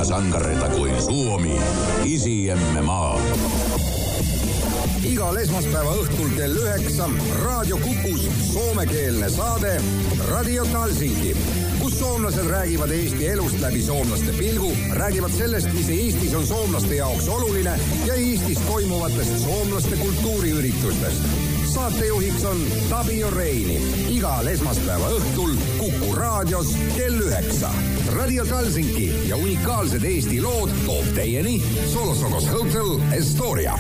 sankareita kuin Suomi, isiemme maa. Igal esmaspäeva õhtul kell 9 Raadio Kukus soomekeelne saade Radio Talsinki, kus soomlased räägivad Eesti elust läbi soomlaste pilgu, räägivad sellest, mis Eestis on soomlaste jaoks oluline ja Eestis toimuvatest soomlaste kultuuriüritustest. Saatejuhiks on Tabio Reini. Igal esmaspäeva õhtul Kuku raadios kell 9. Radio Talsinki ja unikaalsed Eesti lood toob teieni Solosokos Hotel Estoria.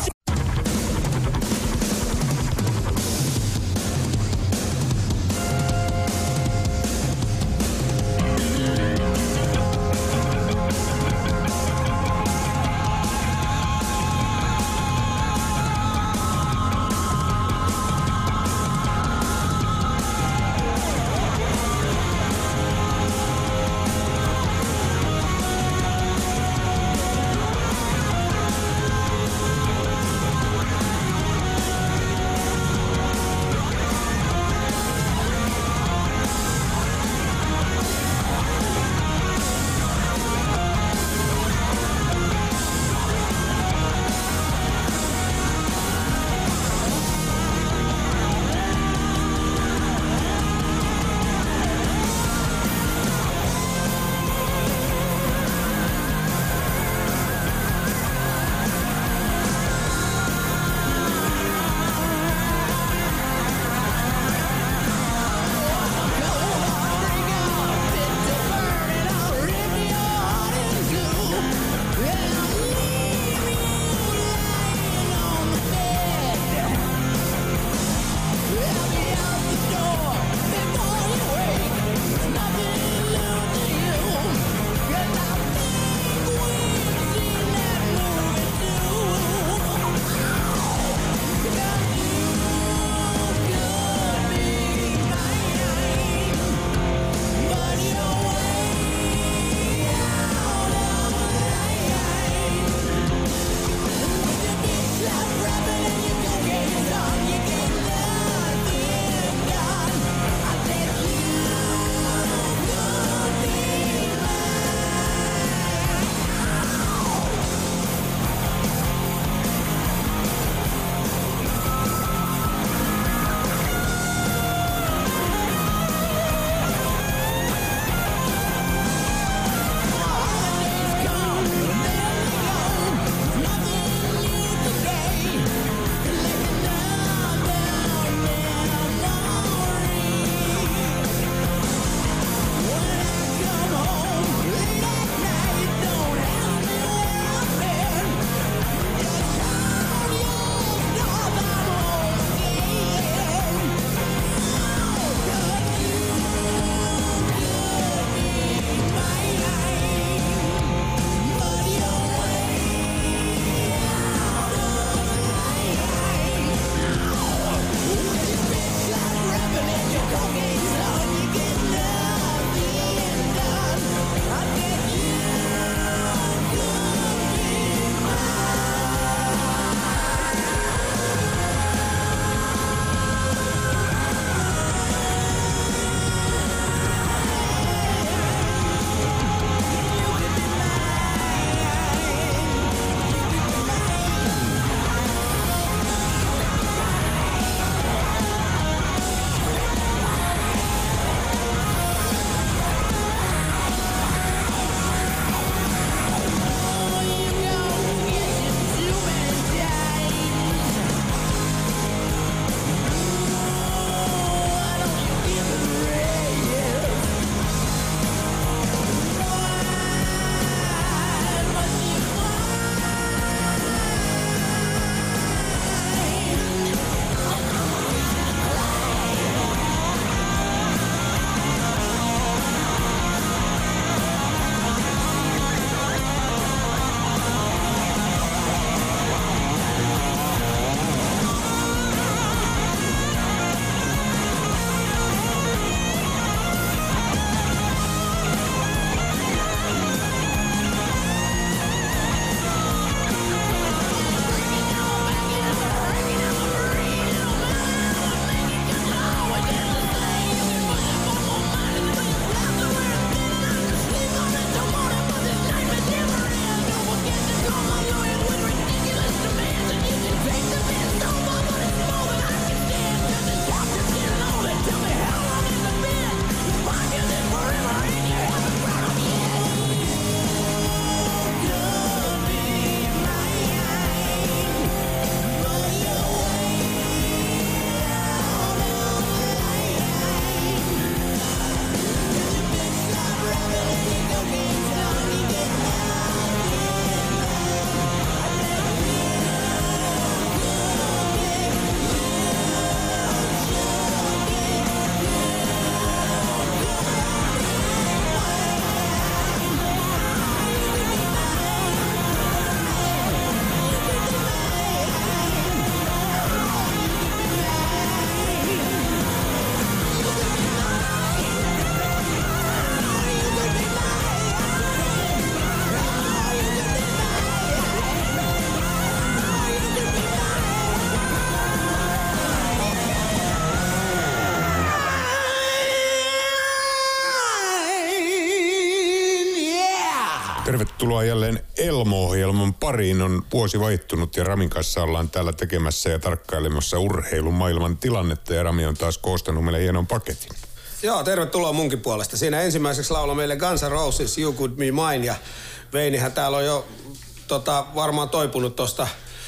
tervetuloa jälleen Elmo-ohjelman pariin. On vuosi vaihtunut ja Ramin kanssa ollaan täällä tekemässä ja tarkkailemassa urheilumaailman tilannetta. Ja Rami on taas koostanut meille hienon paketin. Joo, tervetuloa munkin puolesta. Siinä ensimmäiseksi lauloi meille Guns N' Roses You Could Be Mine. Ja Veinihän täällä on jo varmaan toipunut tuosta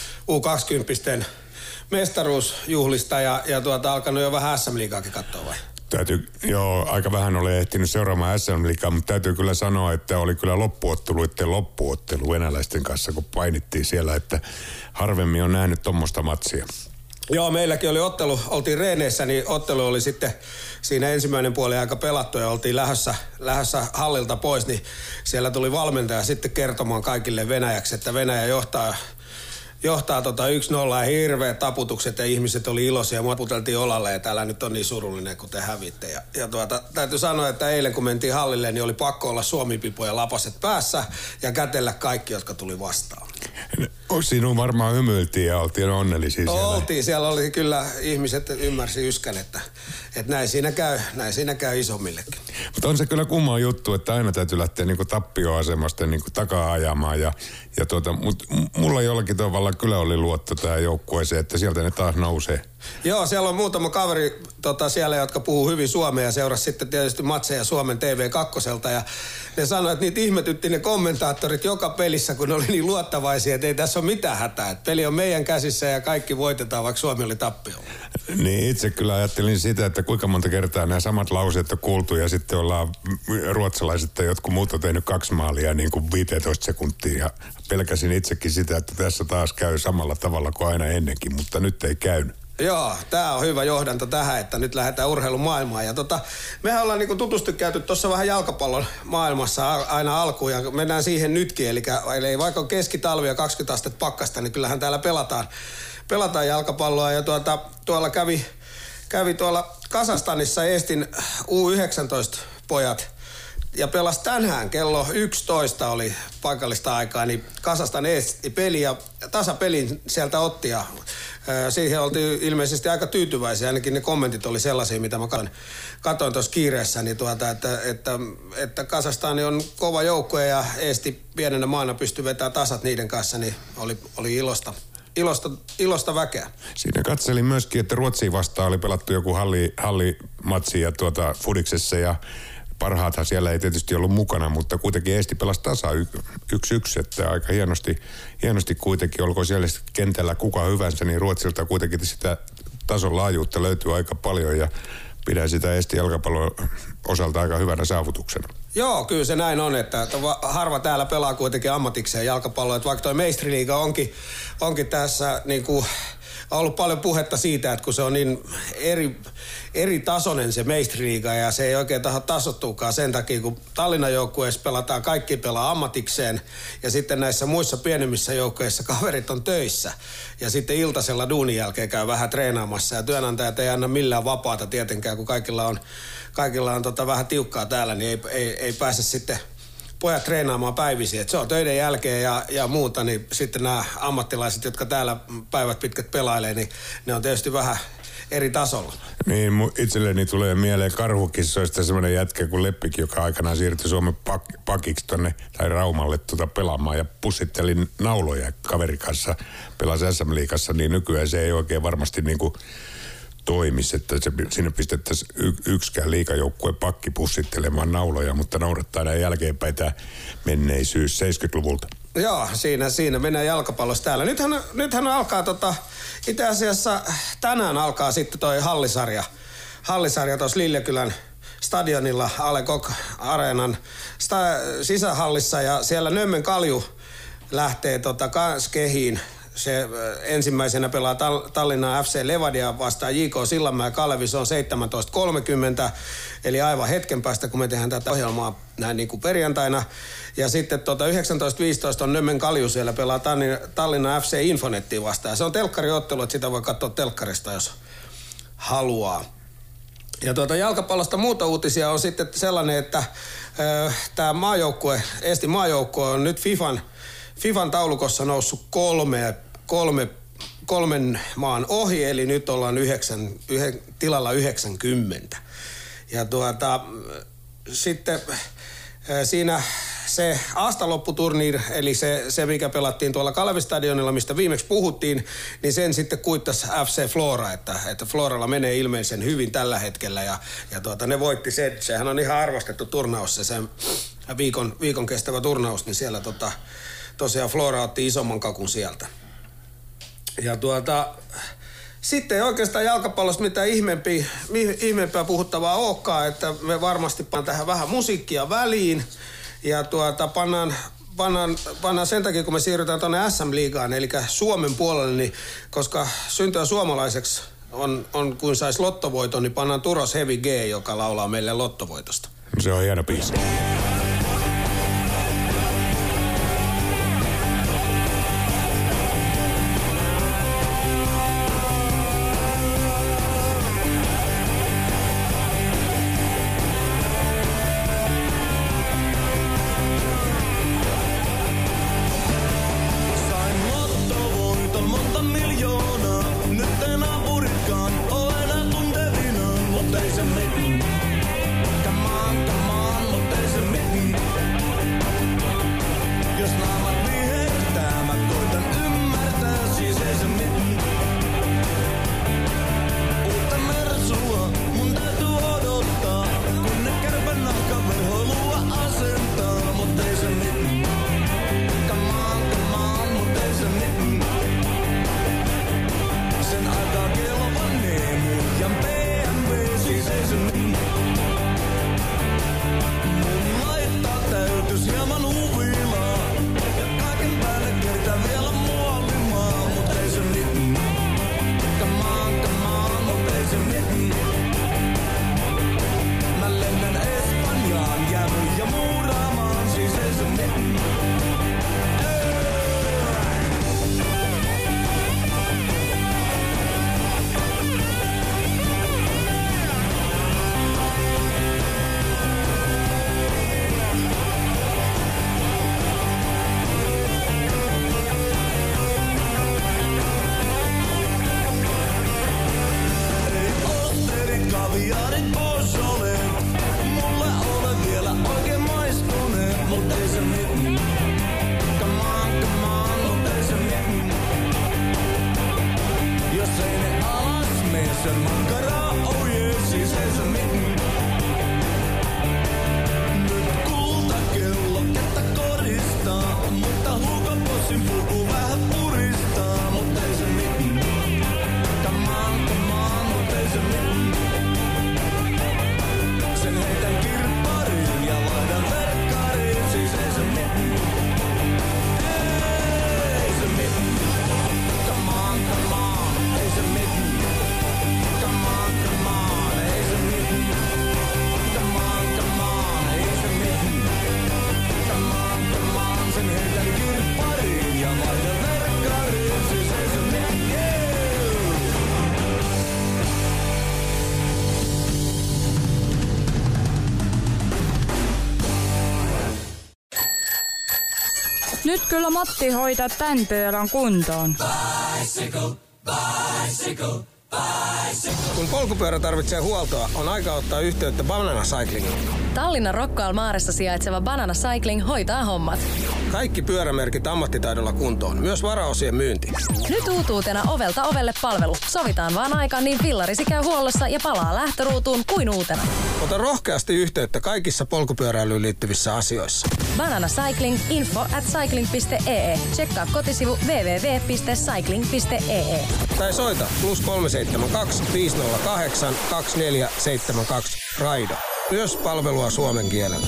U20 mestaruusjuhlista ja alkanut jo vähän SM-liigaakin katsoa vai? Aika vähän olen ehtinyt seuraamaan SM-liigaa, mutta täytyy kyllä sanoa, että oli kyllä loppuottelu venäläisten kanssa, kun painittiin siellä, että harvemmin on nähnyt tommoista matsia. Joo, meilläkin oli ottelu, oltiin reeneissä, niin ottelu oli sitten siinä ensimmäinen puoli aika pelattu ja oltiin lähdössä hallilta pois, niin siellä tuli valmentaja sitten kertomaan kaikille Venäjäksi, että Venäjä johtaa 1-0 ja hirveät taputukset ja ihmiset oli iloisia ja mua puteltiin olalle ja täällä nyt on niin surullinen, kun te hävitte. Ja täytyy sanoa, että eilen kun mentiin hallille, niin oli pakko olla suomipipo ja lapaset päässä ja kätellä kaikki, jotka tuli vastaan. Sinun varmaan hymyiltiin ja oltiin onnellisia siellä. Oltiin, siellä oli kyllä ihmiset ymmärsi yskän, että näin siinä käy isommillekin. Mutta on se kyllä kumma juttu, että aina täytyy lähteä niinku tappioasemasta niinku takaa ajamaan mutta mulla jollakin tavalla kyllä oli luotto tähän joukkueeseen, että sieltä ne taas nousee. Joo, siellä on muutama kaveri siellä, jotka puhuu hyvin suomea ja seurasi sitten tietysti matseja Suomen TV2. Ja ne sanoi, että niitä ihmetytti ne kommentaattorit joka pelissä, kun ne oli niin luottavaisia, että ei tässä ole mitään hätää. Että peli on meidän käsissä ja kaikki voitetaan, vaikka Suomi oli tappiolla. Niin, itse kyllä ajattelin sitä, että kuinka monta kertaa nämä samat lauseet on kuultu ja sitten ollaan ruotsalaiset tai jotkut muut on tehnyt 2 maalia niin kuin 15 sekuntia. Ja pelkäsin itsekin sitä, että tässä taas käy samalla tavalla kuin aina ennenkin, mutta nyt ei käynyt. Joo, tää on hyvä johdanto tähän, että nyt lähdetään urheilumaailmaan. Ja mehän ollaan niinku käyty tuossa vähän jalkapallon maailmassa aina alkuun ja mennään siihen nytkin. Eli vaikka on keskitalvi ja 20 astetta pakkasta, niin kyllähän täällä pelataan jalkapalloa. Ja tuolla kävi tuolla Kazakstanissa Eestin U19 pojat ja pelasi tänään kello 11 oli paikallista aikaa, niin Kazakstan Eesti peli ja tasapelin sieltä otti ja siihen oltiin ilmeisesti aika tyytyväisiä, ainakin ne kommentit oli sellaisia, mitä mä katsoin tuossa kiireessä, niin että Kazakstan on kova joukkue ja Eesti pienenä maana pystyi vetämään tasat niiden kanssa, niin oli ilosta väkeä. Siinä katselin myöskin, että Ruotsiin vastaan oli pelattu joku hallimatsi ja Fudiksessa ja parhaathan siellä ei tietysti ollut mukana, mutta kuitenkin Eesti pelasi tasa 1-1, että aika hienosti kuitenkin, olkoon siellä kentällä kuka hyvänsä, niin Ruotsilta kuitenkin sitä tason laajuutta löytyy aika paljon ja pidän sitä Eesti jalkapallon osalta aika hyvänä saavutuksena. Joo, kyllä se näin on, että harva täällä pelaa kuitenkin ammatikseen jalkapalloa, että vaikka toi meistriliiga onkin tässä niinku on ollut paljon puhetta siitä, että kun se on niin eri tasoinen se meistriliiga ja se ei oikein tasottuukaan sen takia, kun Tallinnan joukkueessa kaikki pelaa ammatikseen ja sitten näissä muissa pienemmissä joukkueissa kaverit on töissä ja sitten iltasella duunin jälkeen käy vähän treenaamassa ja työnantajat ei anna millään vapaata tietenkään, kun kaikilla on vähän tiukkaa täällä, niin ei pääse sitten pojat treenaamaan päivisin. Se on töiden jälkeen ja muuta, niin sitten nämä ammattilaiset, jotka täällä päivät pitkät pelailee, niin ne on tietysti vähän eri tasolla. Niin, itselleni tulee mieleen Karhukissoista semmoinen jätkä kuin Leppikin, joka aikanaan siirtyi Suomen pakiksi tai Raumalle pelaamaan ja pussittelin nauloja kaverin kanssa, pelasi SM-liigassa, niin nykyään se ei oikein varmasti niinku toimisi, että sinne pistettäisiin yksikään liigajoukkueen pakki pussittelemaan nauloja, mutta noudattaa näin jälkeenpäin tämä menneisyys 70-luvulta. Joo, siinä mennään jalkapallossa täällä. Nythän alkaa itse asiassa tänään alkaa sitten toi hallisarja tuossa Lillekylän stadionilla Ale Kok Areenan sisähallissa ja siellä Nömmen Kalju lähtee kans kehiin. Se ensimmäisenä pelaa Tallinnan FC Levadia vastaan JK Sillanmäen Kalevi, se on 17.30, eli aivan hetken päästä, kun me tehdään tätä ohjelmaa näin niin kuin perjantaina. Ja sitten 19.15 on Nömmen Kalju, siellä pelaa Tallinnan FC Infonettiin vastaan. Se on telkkariottelu, että sitä voi katsoa telkkarista, jos haluaa. Ja jalkapallosta muuta uutisia on sitten sellainen, että tämä maajoukkue, Eestin maajoukkue on nyt FIFAn taulukossa noussut kolmen maan ohi, eli nyt ollaan tilalla 90. Ja sitten se aastalopputurniir, eli se mikä pelattiin tuolla Kalevistadionilla, mistä viimeksi puhuttiin, niin sen sitten kuittasi FC Flora, että Floralla menee ilmeisen hyvin tällä hetkellä ja ne voitti sen. Sehän on ihan arvostettu turnaus, se viikon kestävä turnaus, niin siellä tosiaan Flora otti isomman kakun sieltä. Ja sitten ei oikeastaan jalkapallosta mitään ihmeempää puhuttavaa olekaan, että me varmasti pannaan tähän vähän musiikkia väliin. Ja pannaan sen takia, kun me siirrytään tuonne SM-liigaan, eli Suomen puolelle, niin koska syntyä suomalaiseksi on kuin sais lottovoiton, niin pannaan Turos Heavy G, joka laulaa meille lottovoitosta. Se on hieno biisi. Nyt kyllä Matti hoitaa tän pyörän kuntoon. Bicycle, bicycle, bicycle. Kun polkupyörä tarvitsee huoltoa, on aika ottaa yhteyttä Banana Cyclingiin. Tallinnan Rocca al Maressa sijaitseva Banana Cycling hoitaa hommat. Kaikki pyörämerkit ammattitaidolla kuntoon, myös varaosien myynti. Nyt uutuutena ovelta ovelle -palvelu. Sovitaan vaan aikaan, niin fillarisi käy huollossa ja palaa lähtöruutuun kuin uutena. Ota rohkeasti yhteyttä kaikissa polkupyöräilyyn liittyvissä asioissa. Banana Cycling, info@cycling.ee. Tsekkaa kotisivu www.cycling.ee. Tai soita +372 508 2472 Raido. Myös palvelua suomen kielellä.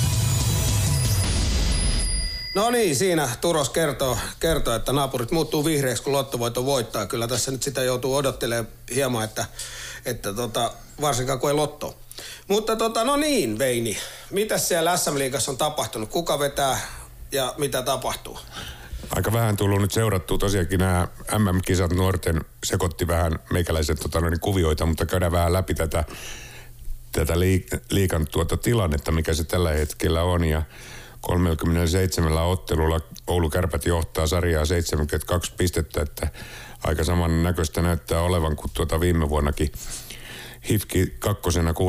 No niin, siinä Turos kertoo, että naapurit muuttuu vihreäksi, kun lottovoitto voittaa. Kyllä tässä nyt sitä joutuu odottelemaan hieman, että varsinkaan kun ei lotto. Mutta no niin, Veini. Mitäs siellä SM-liigassa on tapahtunut? Kuka vetää ja mitä tapahtuu? Aika vähän tullut nyt seurattua. Tosiaankin nämä MM-kisat nuorten sekoitti vähän meikäläiset kuvioita, mutta käydään vähän läpi tätä liigan tilannetta, mikä se tällä hetkellä on. Ja 37 ottelulla Oulu Kärpät johtaa sarjaa 72 pistettä, että aika saman näköistä näyttää olevan kuin viime vuonnakin. HIFK 2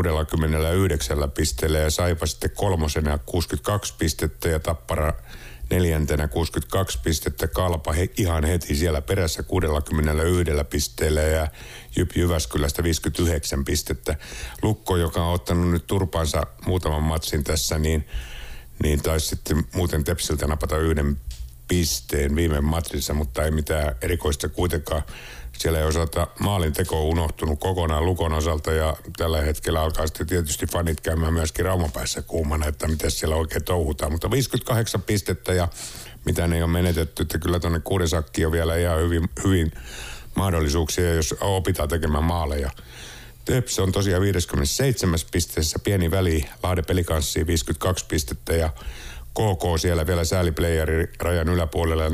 69 pisteellä ja Saipa sitten 3 62 pistettä ja Tappara 4 62 pistettä. Kalpa ihan heti siellä perässä 61 pisteellä ja Jyp Jyväskylästä 59 pistettä. Lukko, joka on ottanut nyt turpaansa muutaman matsin tässä, niin taisi sitten muuten Tepsiltä napata 1 pisteen viime matsissa, mutta ei mitään erikoista kuitenkaan. Siellä ei osata maalinteko unohtunut kokonaan Lukon osalta ja tällä hetkellä alkaa sitten tietysti fanit käymään myöskin Raumapäässä kuumana, että miten siellä oikein touhutaan. Mutta 58 pistettä ja mitään ei ole menetetty, että kyllä tuonne Kuudesakkiin on vielä ihan hyvin mahdollisuuksia, jos opitaan tekemään maaleja. Teps on tosiaan 57 pisteessä, pieni väli Lahden Pelikanssiin 52 pistettä ja KK siellä vielä sääliplayeri rajan yläpuolella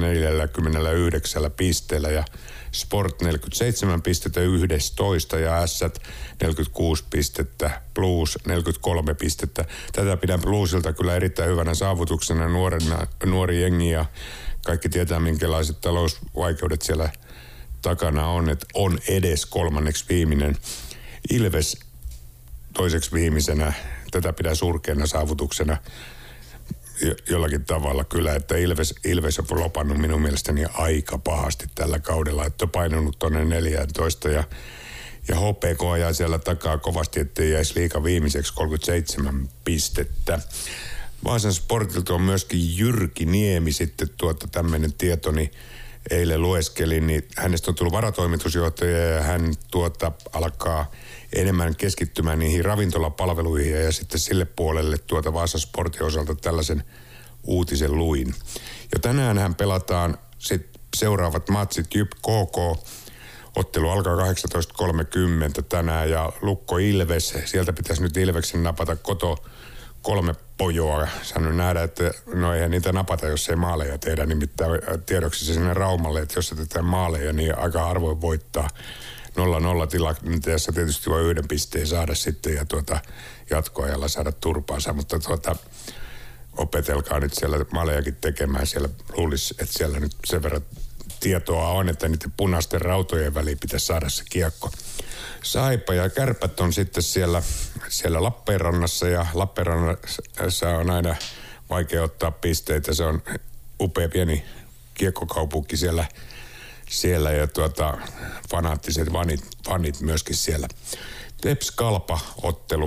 49 pisteellä ja Sport 47 pistettä 11 ja Ässät 46 pistettä, Blues 43 pistettä. Tätä pidän Bluesilta kyllä erittäin hyvänä saavutuksena nuori jengi ja kaikki tietää minkälaiset talousvaikeudet siellä takana on, että on edes 3. viimeinen. Ilves toiseksi viimeisenä, tätä pidän surkeana saavutuksena jollakin tavalla kyllä, että Ilves on lopannut minun mielestäni aika pahasti tällä kaudella, että on painunut tuonne 14 ja HPK ajaa siellä takaa kovasti, ettei jäisi liiga viimeiseksi 37 pistettä. Vaasan Sportilta on myöskin Jyrki Niemi sitten tämmöinen tietoni eilen lueskelin, niin hänestä on tullut varatoimitusjohtaja ja hän alkaa enemmän keskittymään niihin ravintolapalveluihin ja sitten sille puolelle Vaasan Sportin osalta tällaisen uutisen luin. Ja tänäänhän pelataan sitten seuraavat matsit Jyp KK. Ottelu alkaa 18.30 tänään ja Lukko Ilves. Sieltä pitäisi nyt Ilveksen napata koto 3 pojoa. Sanon nähdä, että no eihän niitä napata, jos ei maaleja tehdä. Nimittäin tiedoksi se sinne Raumalle, että jos otetaan maaleja, niin aika harvoin voittaa. 0-0 tilanteessa tietysti voi 1 pisteen saada sitten ja jatkoajalla saada turpaansa, mutta opetelkaa nyt siellä maalejakin tekemään. Siellä luulisi, että siellä nyt sen verran tietoa on, että niiden punaisten rautojen väliin pitäisi saada se kiekko. Saipa ja Kärpät on sitten siellä Lappeenrannassa ja Lappeenrannassa on aina vaikea ottaa pisteitä. Se on upea pieni kiekkokaupunki siellä ja fanaattiset fanit myöskin siellä. Teps Kalpa-ottelu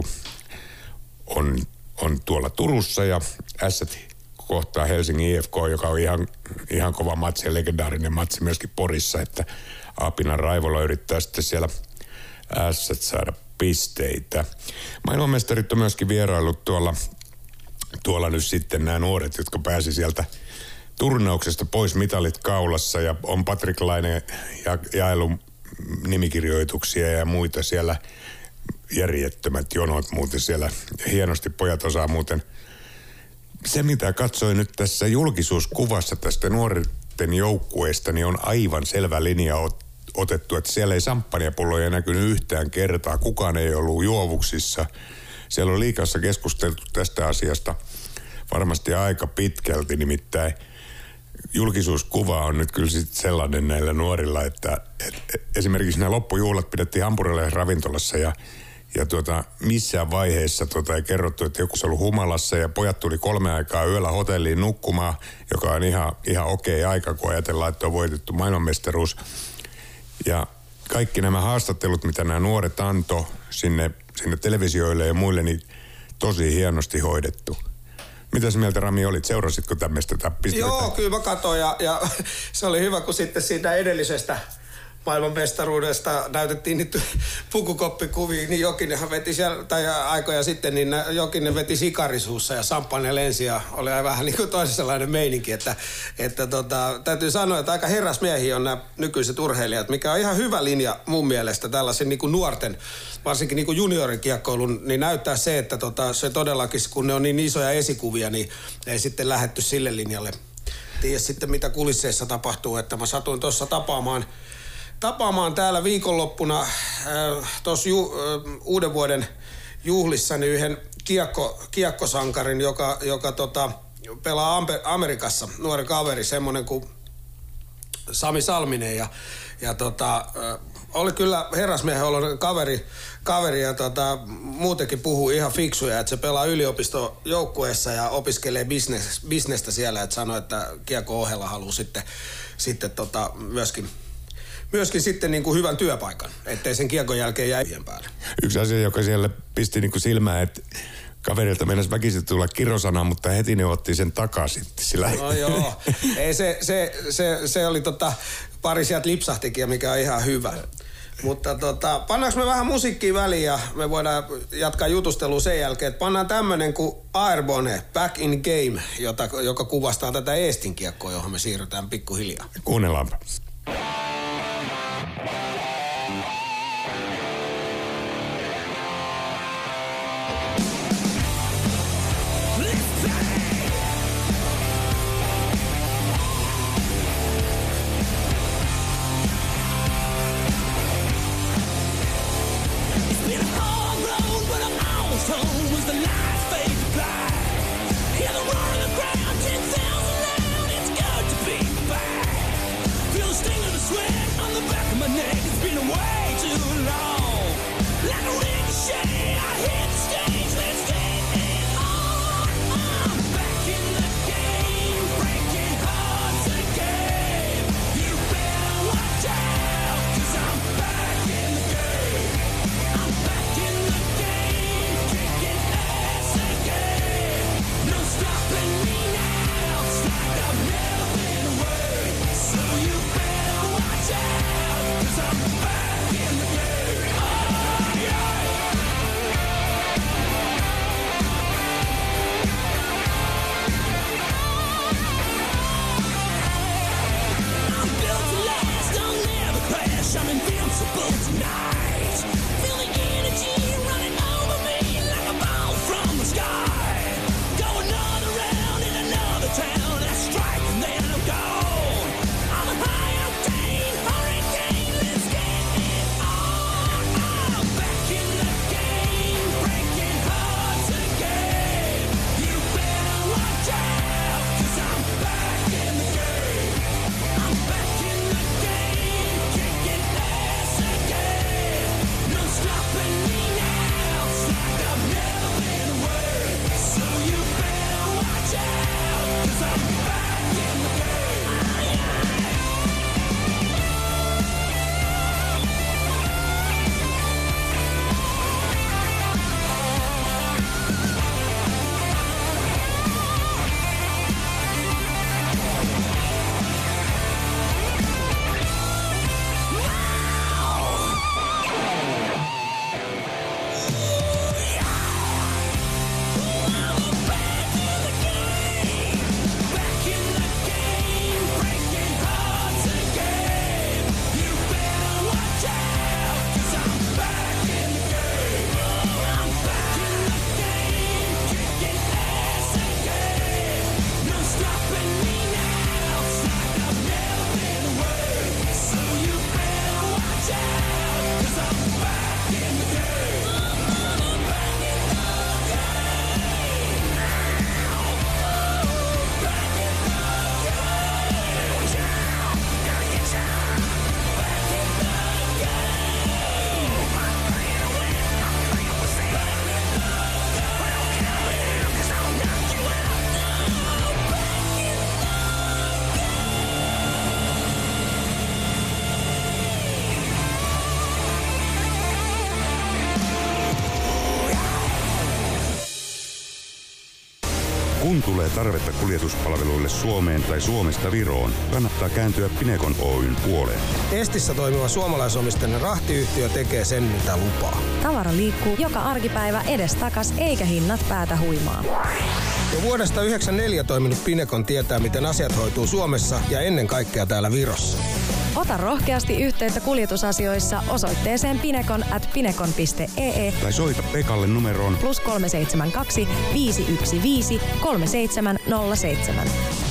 on tuolla Turussa ja Ässät kohtaa Helsingin IFK, joka on ihan kova matsi ja legendaarinen matsi myöskin Porissa, että Aapinan Raivola yrittää sitten siellä Ässät saada pisteitä. Maailmanmestarit on myöskin vierailut tuolla nyt sitten nämä nuoret, jotka pääsi sieltä turnauksesta pois mitalit kaulassa ja on Patrik Laine jaellut nimikirjoituksia ja muita siellä, järjettömät jonot muuten siellä. Hienosti pojat osaa muuten. Se mitä katsoin nyt tässä julkisuuskuvassa tästä nuorten joukkueesta, niin on aivan selvä linja otettu, että siellä ei samppanjapulloja näkynyt yhtään kertaa. Kukaan ei ollut juovuksissa. Siellä on liigassa keskusteltu tästä asiasta varmasti aika pitkälti, nimittäin julkisuuskuva on nyt kyllä sitten sellainen näillä nuorilla, että esimerkiksi nämä loppujuhlat pidettiin Hampurilaisen ravintolassa ja missään vaiheessa ei kerrottu, että joku on ollut humalassa ja pojat tuli 3 aikaa yöllä hotelliin nukkumaan, joka on ihan okei aika, kun ajatellaan, että on voitettu maailmanmestaruus. Ja kaikki nämä haastattelut, mitä nämä nuoret antoi sinne televisioille ja muille, niin tosi hienosti hoidettu. Mitäs mieltä, Rami, olit? Seurasitko tämmöistä tappista? Joo, kyllä mä katsoin ja se oli hyvä, kun sitten siitä edellisestä maailmanmestaruudesta näytettiin niitä pukukoppikuvia, niin Jokinenhan veti siellä, tai aikoja sitten, niin Jokinen veti sikarisuussa ja samppanja lensi ja oli vähän niin kuin toisenlainen meininki, että täytyy sanoa, että aika herrasmiehiä on nämä nykyiset urheilijat, mikä on ihan hyvä linja mun mielestä tällaisen niin kuin nuorten, varsinkin niin kuin juniorikiekkoilun, niin näyttää se, että se todellakin, kun ne on niin isoja esikuvia, niin ei sitten lähdetty sille linjalle. Tiedä sitten, mitä kulisseissa tapahtuu, että mä satuin tuossa tapaamaan täällä viikonloppuna tuossa uuden vuoden juhlissa niin yhden kiekkosankarin, joka pelaa Amerikassa, nuori kaveri, semmoinen kuin Sami Salminen ja oli kyllä herrasmiehen oloinen kaveri ja muutenkin puhuu ihan fiksuja, että se pelaa yliopistojoukkueessa ja opiskelee bisnestä siellä, että sanoi, että kiekko ohella haluaa sitten myöskin sitten niin kuin hyvän työpaikan, ettei sen kiekon jälkeen jää päälle. Yksi asia, joka siellä pisti niin kuin silmään, että kaverilta meinasi väkisin tulla kirosana, mutta heti ne otti sen takaisin. Sillä... No joo, ei se oli pari sieltä lipsahtikin, mikä on ihan hyvä. Mutta pannaanko me vähän musiikkia väliin ja me voidaan jatkaa jutustelua sen jälkeen, että pannaan tämmönen kuin Airborne, Back in Game, joka kuvastaa tätä Eestin kiekkoa, johon me siirrytään pikkuhiljaa. Kuunnellaanpa. Kun tulee tarvetta kuljetuspalveluille Suomeen tai Suomesta Viroon, kannattaa kääntyä Pinekon Oyn puoleen. Estissä toimiva suomalaisomisteinen rahtiyhtiö tekee sen, mitä lupaa. Tavara liikkuu joka arkipäivä edestakas, eikä hinnat päätä huimaa. Jo vuodesta 1994 toiminut Pinekon tietää, miten asiat hoituu Suomessa ja ennen kaikkea täällä Virossa. Ota rohkeasti yhteyttä kuljetusasioissa osoitteeseen pinekon@pinekon.ee tai soita Pekalle numeroon +372 515 3707.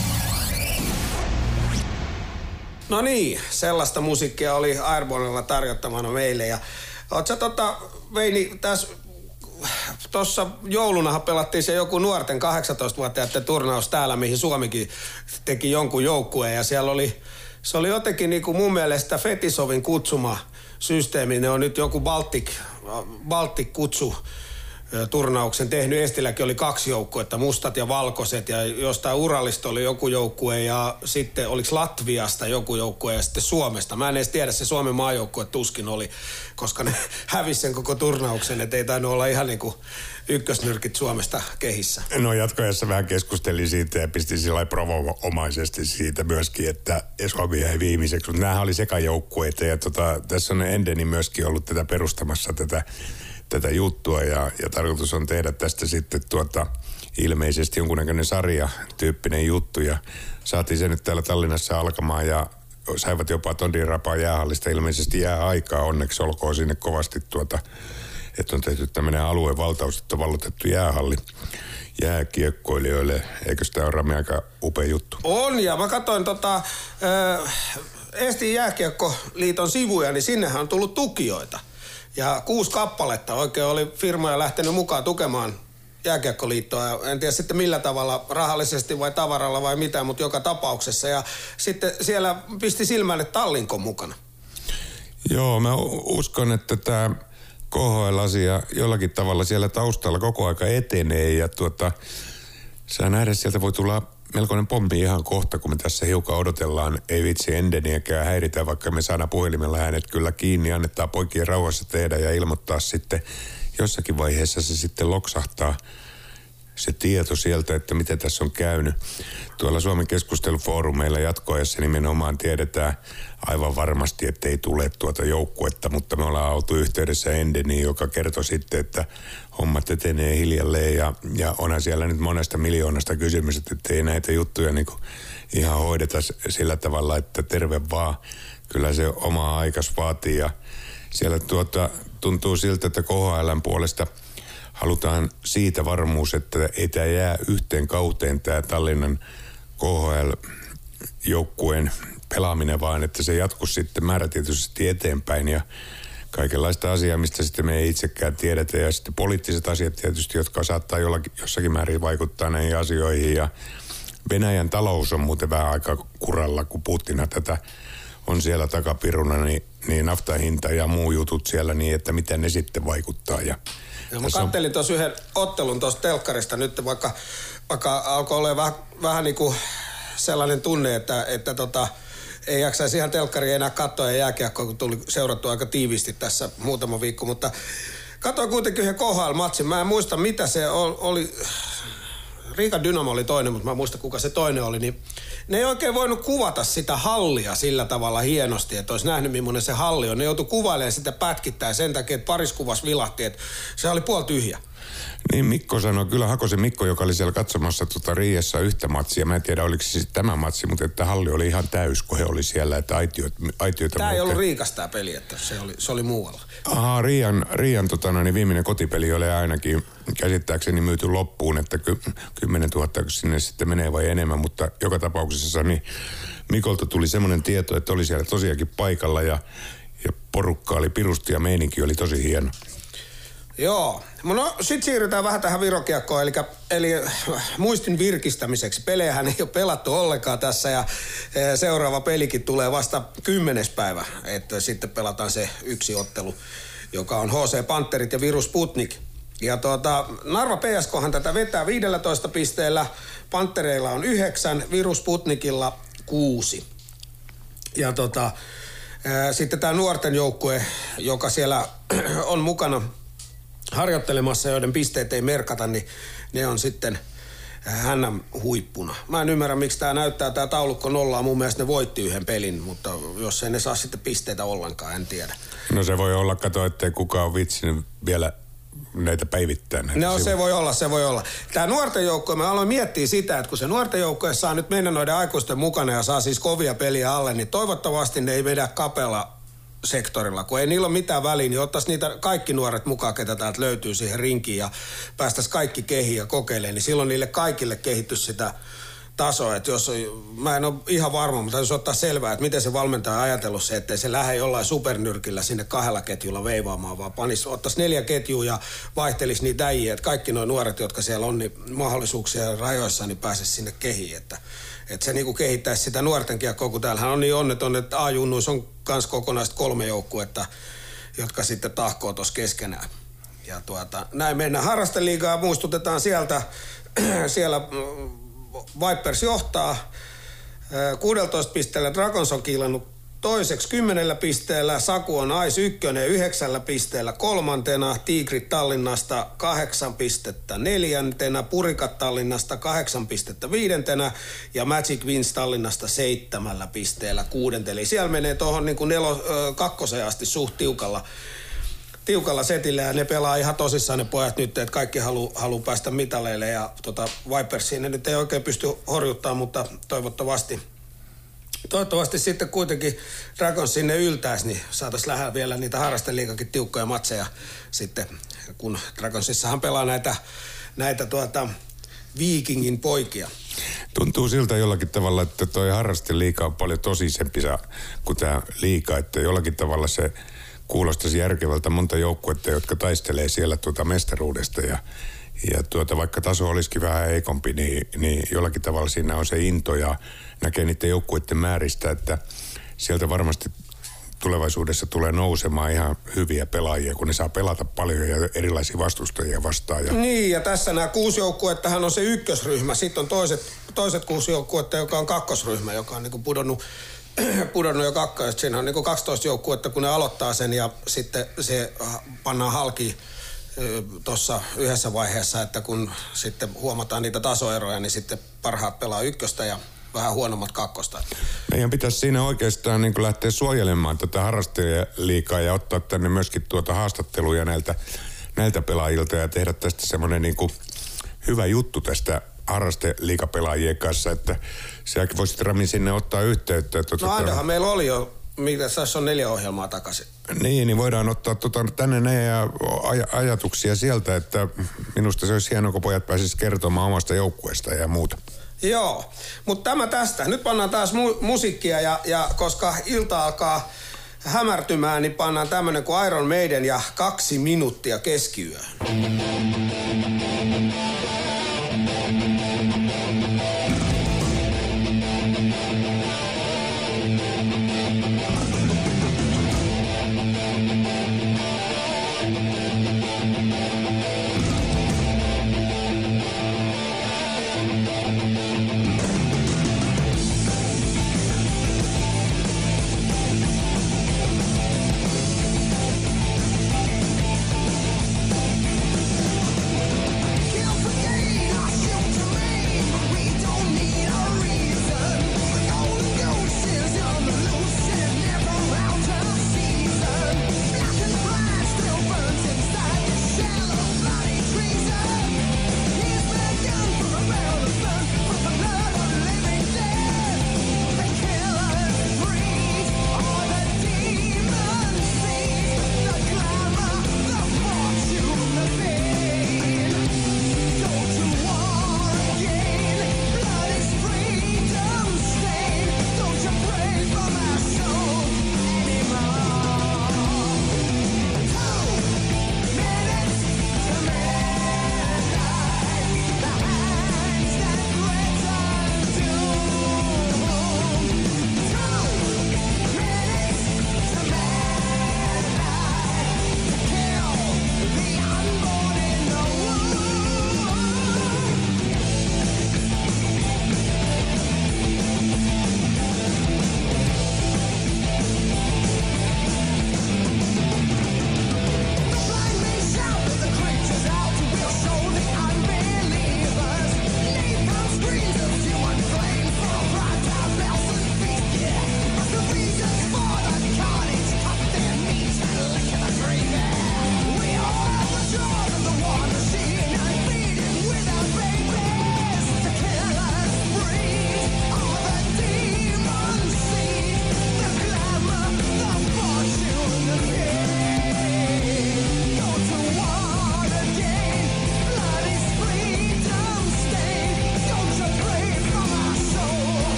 No niin, sellaista musiikkia oli Airbornella tarjottamana meille. Ja oot sä Veini, tuossa joulunahan pelattiin se joku nuorten 18-vuotiaiden turnaus täällä, mihin Suomikin teki jonkun joukkueen ja siellä se oli jotenkin niin kuin mun mielestä Fetisovin kutsuma systeemi. Ne on nyt joku Baltic kutsu turnauksen tehnyt. Eestilläkin oli 2 joukkuetta, mustat ja valkoiset, ja jostain Uralista oli joku joukkue, ja sitten oliko Latviasta joku joukkue, ja sitten Suomesta. Mä en edes tiedä, se Suomen maajoukkue tuskin oli, koska ne hävisi sen koko turnauksen, et ei tainnut olla ihan niin kuin ykkösnyrkit Suomesta kehissä. No jatkojassa vähän keskustelin siitä ja pistin sillä provo-omaisesti siitä myöskin, että Suomi jäi viimeiseksi, mutta nämähän oli sekajoukkueita, ja tässä on Endeni myöskin ollut tätä perustamassa tätä juttua ja tarkoitus on tehdä tästä sitten ilmeisesti jonkunnäköinen sarjatyyppinen juttu ja saatiin se nyt täällä Tallinnassa alkamaan ja saivat jopa tonnin rapaa jäähallista ilmeisesti jääaikaa, onneksi olkoon sinne kovasti että on tehty tämmöinen aluevaltaus, että on vallotettu jäähalli jääkiekkoilijoille. Eikö sitä ole Rami aika upea juttu? On, ja mä katsoin Eestin jääkiekkoliiton sivuja, niin sinnehän on tullut tukijoita. Ja 6 kappaletta oikein oli firmoja lähtenyt mukaan tukemaan jääkiekkoliittoa. En tiedä sitten millä tavalla, rahallisesti vai tavaralla vai mitä, mutta joka tapauksessa. Ja sitten siellä pisti silmälle Tallinkon mukana. Joo, mä uskon, että tämä KHL-asia jollakin tavalla siellä taustalla koko aika etenee. Ja saa nähdä, sieltä voi tulla melkoinen pommi ihan kohta, kun me tässä hiukan odotellaan. Ei vitsi Endeniäkään häiritä, vaikka me saadaan puhelimella hänet kyllä kiinni. Annetaan poikien rauhassa tehdä ja ilmoittaa sitten. Jossakin vaiheessa se sitten loksahtaa se tieto sieltä, että mitä tässä on käynyt. Tuolla Suomen keskustelufoorumeilla jatkoajassa nimenomaan tiedetään aivan varmasti, että ei tule joukkuetta, mutta me ollaan oltu yhteydessä Endeniin, joka kertoi sitten, että hommat etenee hiljalleen ja onhan siellä nyt monesta miljoonasta kysymys, että ei näitä juttuja niin kuin ihan hoideta sillä tavalla, että terve vaan. Kyllä se omaa aikas vaatii ja siellä tuntuu siltä, että KHL:n puolesta halutaan siitä varmuus, että ei tämä jää yhteen kauteen tämä Tallinnan KHL-joukkueen pelaaminen, vaan että se jatkuisi sitten määrätietoisesti eteenpäin ja kaikenlaista asiaa, mistä sitten me ei itsekään tiedetä ja sitten poliittiset asiat tietysti, jotka saattaa jossakin määrin vaikuttaa näihin asioihin ja Venäjän talous on muuten vähän aika kuralla, kun Putina tätä on siellä takapiruna, niin naftan hinta ja muu jutut siellä niin, että miten ne sitten vaikuttaa. Ja mä kattelin tuossa yhden ottelun tuosta telkkarista nyt, vaikka alkoi olla vähän niin kuin sellainen tunne, että ei jaksaisi ihan telkkaria enää katsoa ja jääkiekkoa, kun tuli seurattua aika tiiviisti tässä muutama viikko, mutta katsoin kuitenkin yhden KHL-matsin. Mä en muista, mitä se oli. Riikan Dynamo oli toinen, mutta mä en muista, kuka se toinen oli, niin ne ei oikein voinut kuvata sitä hallia sillä tavalla hienosti, että olisi nähnyt, millainen se halli on. Ne joutui kuvailemaan sitä pätkittäin sen takia, että pariskuvassa vilahti, että se oli puolityhjä. Niin Mikko sanoi, kyllä Hakosen Mikko, joka oli siellä katsomassa Riiassa yhtä matsia. Mä en tiedä, oliko se siis tämä matsi, mutta että halli oli ihan täys, kun he oli siellä, että aitioita. Tämä ei ollut Riikassa tämä peli, että se oli muualla. Ahaa, Riian viimeinen kotipeli oli ainakin käsittääkseni myyty loppuun, että 10 000 sinne sitten menee vai enemmän, mutta joka tapauksessa niin Mikolta tuli semmoinen tieto, että oli siellä tosiaankin paikalla ja porukka oli pirusti ja meininki oli tosi hieno. Joo. No sit siirrytään vähän tähän virokiekkoon, eli muistin virkistämiseksi. Pelejähän ei ole pelattu ollenkaan tässä ja seuraava pelikin tulee vasta 10. päivä, että sitten pelataan se yksi ottelu, joka on HC Panterit ja Virus Sputnik. Ja Narva PSKhan tätä vetää 15 pisteellä, Pantereilla on 9, Virus Sputnikilla 6. Ja sitten tämä nuorten joukkue, joka siellä on mukana harjoittelemassa, joiden pisteet ei merkata, niin ne on sitten hännän huippuna. Mä en ymmärrä, miksi tämä taulukko nollaa. Mun mielestä ne voitti yhden pelin, mutta jos ei ne saa sitten pisteitä ollenkaan, en tiedä. No se voi olla, kato, ettei kukaan ole vitsinyt vielä näitä päivittää. No se voi olla. Tämä nuorten joukkue, mä aloin miettiä sitä, että kun se nuorten joukkue saa nyt mennä noiden aikuisten mukana ja saa siis kovia peliä alle, niin toivottavasti ne ei vedä kapella sektorilla. Kun ei niillä ole mitään väliä, niin ottaisi niitä kaikki nuoret mukaan, ketä täältä löytyy siihen rinkiin ja päästäisiin kaikki kehiin ja kokeilemaan, niin silloin niille kaikille kehittyisi sitä tasoa. Että mä en ole ihan varma, mutta täytyisi ottaa selvää, että miten se valmentaja on ajatellut se, ettei se lähde jollain supernyrkillä sinne 2 ketjulla veivaamaan, vaan ottaisi 4 ketjua ja vaihtelisi niitä äijiä, että kaikki nuo nuoret, jotka siellä on, niin mahdollisuuksia rajoissa, niin pääsisi sinne kehiin, että että se niinku kehittäisi sitä nuorten kiekkoa, kun täällähän on niin onneton, että A-junnuissa on kans kokonaista 3 joukkuetta, jotka sitten tahkoo tuossa keskenään. Ja näin mennään harrasteliigaa, muistutetaan siellä Vipers johtaa 16 pisteellä, Dragons on kiilannut toiseksi 10 pisteellä, Saku on Ais 1 9 pisteellä, 3. Tigrit Tallinnasta 8 pistettä 4, Purikat Tallinnasta 8 pistettä 5 ja Magic Wins Tallinnasta 7 pisteellä 6. Eli siellä menee tuohon niin kuin kakkoseen asti suht tiukalla setillä ja ne pelaa ihan tosissaan ne pojat nyt, että kaikki haluaa päästä mitaleille ja Vipersiin ne nyt ei oikein pysty horjuttamaan, mutta toivottavasti sitten kuitenkin Dragons sinne yltäisi, niin saataisiin lähdä vielä niitä harrasteliigakin tiukkoja matseja sitten, kun Dragonsissahan pelaa näitä Vikingin poikia. Tuntuu siltä jollakin tavalla, että toi harrasteliiga on paljon tosisempi kuin tämä liiga, että jollakin tavalla se kuulostaisi järkevältä monta joukkuetta, jotka taistelee siellä mestaruudesta ja vaikka taso olisikin vähän heikompi, niin jollakin tavalla siinä on se into ja näkee niiden joukkueiden määristä, että sieltä varmasti tulevaisuudessa tulee nousemaan ihan hyviä pelaajia, kun ne saa pelata paljon ja erilaisia vastustajia vastaan. Niin, ja tässä nämä 6 joukkuettahan on se ykkösryhmä. Sitten on toiset 6 joukkuetta, joka on kakkosryhmä, joka on niinku pudonnut jo kakkoista. Siinä on niinku 12 joukkuetta, kun ne aloittaa sen ja sitten se pannaan halki tuossa yhdessä vaiheessa, että kun sitten huomataan niitä tasoeroja, niin sitten parhaat pelaa ykköstä ja vähän huonommat kakkosta. Meidän pitäisi siinä oikeastaan niin lähteä suojelemaan tätä harrastelijaliigaa ja ottaa tänne myöskin haastatteluja näiltä pelaajilta ja tehdä tästä semmoinen niin hyvä juttu tästä harrasteliigapelaajien kanssa, että säkin voisit Rami sinne ottaa yhteyttä. No ainahan meillä oli jo, tässä on 4 ohjelmaa takaisin. Niin voidaan ottaa tänne ne ajatuksia sieltä, että minusta se olisi hienoa, kun pojat pääsisivät kertomaan omasta joukkueesta ja muuta. Joo, mutta tämä tästä. Nyt pannaan taas musiikkia ja koska ilta alkaa hämärtymään, niin pannaan tämmönen kuin Iron Maiden ja 2 minuuttia keskiyöön.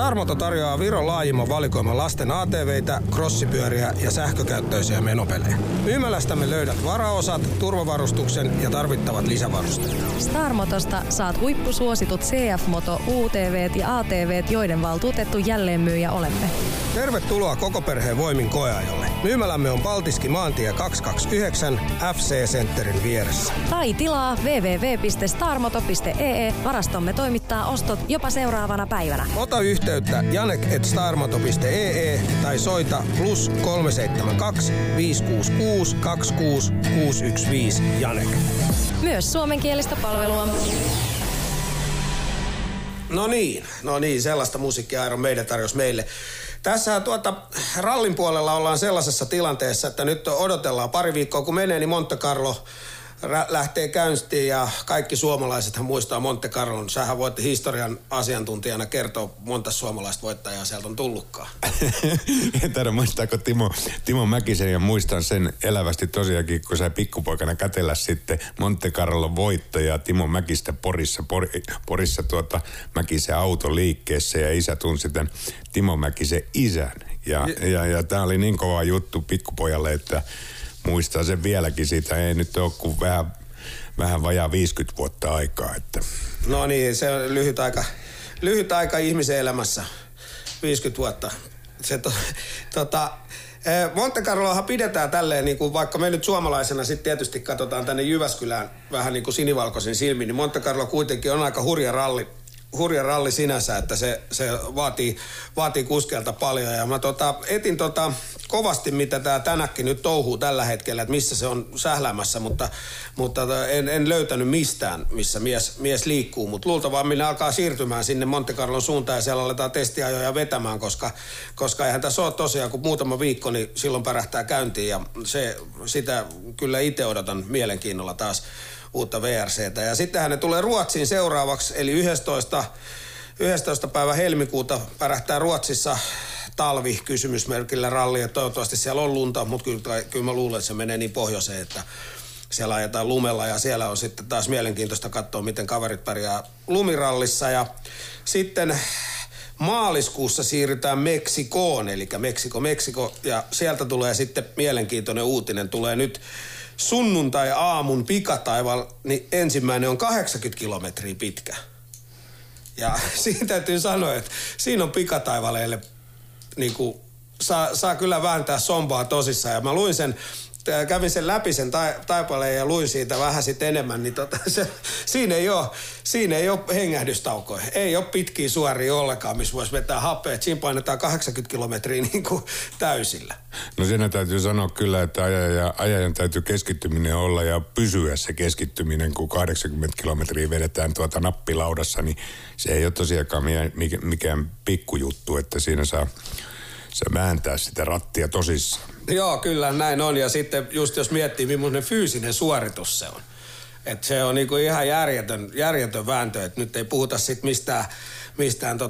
Starmoto tarjoaa Viron laajimman valikoiman lasten ATV:itä, crossipyöriä ja sähkökäyttöisiä menopelejä. Myymälästämme löydät varaosat, turvavarustuksen ja tarvittavat lisävarusteet. Starmotosta saat huippusuositut CF-moto, UTVt ja ATVt, joiden valtuutettu jälleenmyyjä olemme. Tervetuloa koko perheen voimin koeajolle. Myymälämme on Paltiski maantie 229 FC Centerin vieressä. Tai tilaa www.starmoto.ee. Varastomme toimittaa ostot jopa seuraavana päivänä. Ota yhteyttä janek@starmoto.ee tai soita +372 566 26 615 Janek. Myös suomenkielistä palvelua. No niin, sellaista musiikkia Iron Maiden tarjosi meille. Tässä rallin puolella ollaan sellaisessa tilanteessa, että nyt odotellaan pari viikkoa kun menee, niin Monte Carlo lähtee käyntiin ja kaikki suomalaisethan muistaa Monte Carlon. Sähän voitte historian asiantuntijana kertoa, monta suomalaista voittajaa sieltä on tullutkaan. En tiedä muistaako Timo Mäkisen, ja muistan sen elävästi tosiaankin, kun sai pikkupoikana kätellä sitten Monte Carlon voittajaa Timo Mäkistä Porissa Mäkisen autoliikkeessä, ja isä tunsi tämän Timo Mäkisen isän. Ja tää oli niin kova juttu pikkupojalle, että muistaa sen vieläkin, siitä ei nyt ole kuin vähän vajaa 50 vuotta aikaa. Että. No niin, se on lyhyt aika ihmisen elämässä, 50 vuotta. Monte Carloahan pidetään tälleen, niin kuin vaikka me nyt suomalaisena sitten tietysti katsotaan tänne Jyväskylään vähän niin kuin sinivalkoisin silmin, niin Monte Carlo kuitenkin on aika hurja ralli sinänsä, että se vaatii kuskelta paljon. Ja mä etin kovasti, mitä tää tänäkin nyt touhuu tällä hetkellä, että missä se on sähläämässä, mutta en löytänyt mistään, missä mies liikkuu. Mutta luultavasti alkaa siirtymään sinne Monte Carlon suuntaan ja siellä aletaan testiajoja vetämään, koska eihän tässä ole tosiaan, kun muutama viikko, niin silloin pärähtää käyntiin. Ja sitä kyllä itse odotan mielenkiinnolla taas uutta VRCtä. Ja sittenhän ne tulee Ruotsiin seuraavaksi, eli 11. päivä helmikuuta pärähtää Ruotsissa talvi kysymysmerkillä ralli, ja toivottavasti siellä on lunta, mutta kyllä mä luulen, että se menee niin pohjoiseen, että siellä ajetaan lumella, ja siellä on sitten taas mielenkiintoista katsoa, miten kaverit pärjää lumirallissa. Ja sitten maaliskuussa siirrytään Meksikoon, eli Meksiko, ja sieltä tulee sitten mielenkiintoinen uutinen, tulee nyt sunnuntai-aamun pikataival, niin ensimmäinen on 80 kilometriä pitkä. Ja siinä täytyy sanoa, että siinä on pikataivaleille, niin kuin, saa kyllä vääntää sompaa tosissaan. Ja mä luin kävin sen läpi sen taipaleen ja luin siitä vähän sitten enemmän, niin siinä ei ole hengähdystaukoja. Ei ole pitkiä suoria ollenkaan, missä voisi vetää happea. Siinä painetaan 80 kilometriä niin kuin täysillä. No siinä täytyy sanoa kyllä, että ajajan täytyy keskittyminen olla ja pysyä se keskittyminen, kun 80 kilometriä vedetään nappilaudassa, niin se ei ole tosiaankaan mikään pikkujuttu, että siinä saa vääntää sitä rattia tosissaan. Joo, kyllä näin on. Ja sitten just jos miettii, millainen fyysinen suoritus se on. Että se on niinku ihan järjetön vääntö. Että nyt ei puhuta sit mistään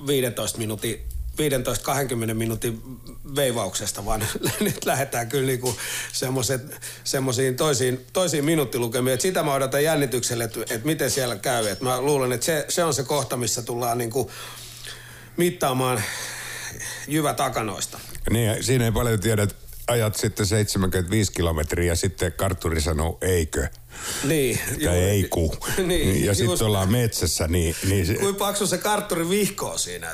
15-20 minuutin veivauksesta, vaan nyt lähdetään kyllä niinku semmoisiin toisiin minuuttilukemiin. Et sitä mä odotan jännitykselle, että miten siellä käy. Et mä luulen, että se on se kohta, missä tullaan niinku mittaamaan jyvä takanoista. Niin, siinä ei paljon tiedä, että ajat sitten 75 kilometriä ja sitten kartturi sanoo eikö. Niin. Tai ei ku. Niin, ja sitten ollaan metsässä, niin se. Kuinka paksu se kartturi vihkoo siinä?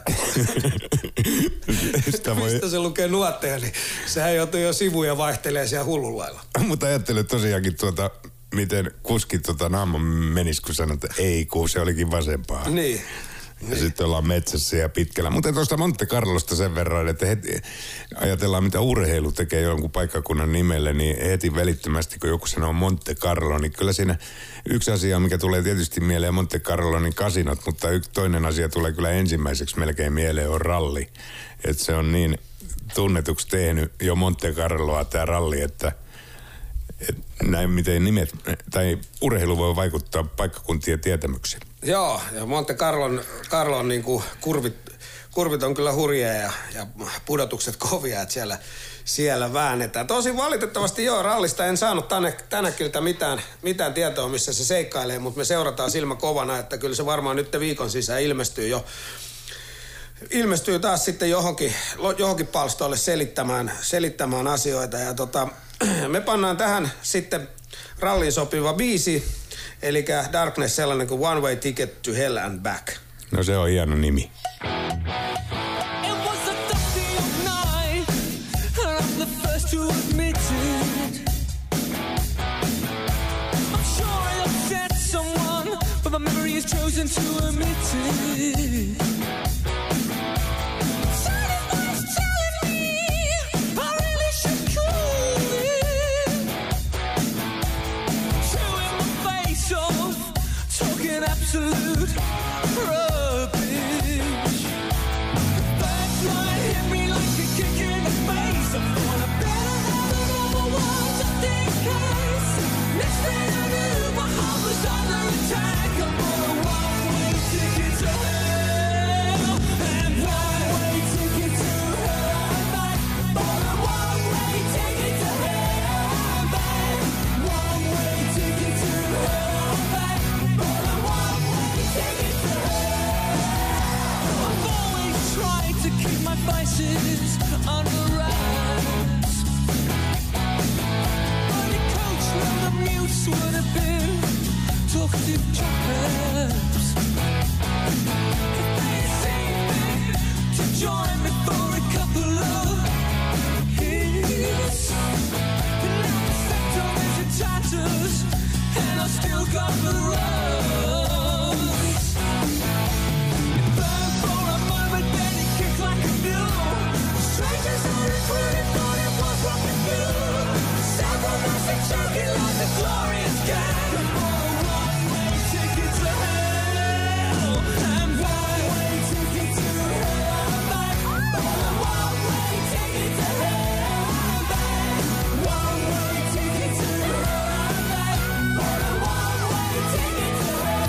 Sitä voi. Mistä se lukee nuotteja, niin sehän joutuu jo sivuja vaihtelee siellä hullunlailla. Mutta ajattelen tosiaankin miten kuski naama menisi, kun sanoi, että ei ku, se olikin vasempaa. Niin. Ja sitten ollaan metsässä ja pitkällä. Mutta tuosta Monte Carlosta sen verran, että heti ajatellaan, mitä urheilu tekee jonkun paikkakunnan nimelle, niin heti välittömästi, kun joku sanoo Monte Carlo, niin kyllä siinä yksi asia, mikä tulee tietysti mieleen Monte Carlo, niin kasinot, mutta toinen asia tulee kyllä ensimmäiseksi melkein mieleen on ralli. Että se on niin tunnetuksi tehnyt jo Monte Carloa tämä ralli, että näin miten nimet tai urheilu voi vaikuttaa paikkakuntien tietämyksiin. Joo, ja Monte Carlon niin kuin kurvit on kyllä hurjia ja pudotukset kovia, että siellä väännetään. Tosin valitettavasti rallista en saanut tänäkiltä mitään tietoa, missä se seikkailee, mutta me seurataan silmä kovana, että kyllä se varmaan nyt viikon sisään ilmestyy jo ilmestyy taas sitten johonkin palstoille selittämään asioita. Ja me pannaan tähän sitten ralliin sopiva biisi, eli Darkness sellainen kuin One Way Ticket to Hell and Back. No se on hieno nimi. But my memory is chosen to omit it. Someone's telling me I really should cool it. Showing my face off, talking absolute rubbish. Backline hit me like a kick in the face. I'm gonna better have another one just in case. Next thing I knew, my heart was under attack. Vices under wraps. Only coach when the mutes would have been talkative chaps. They seem to join me for a couple of hits. But now the sector is in tatters, and I still got the rust. Burn for a moment, then it kicked like a strangers are recruited, thought it was what we do. Several massive choking like a glorious gang. One-way ticket to hell, and one-way ticket to hell and back. One-way ticket to hell and back. One-way ticket to hell and back. One-way ticket to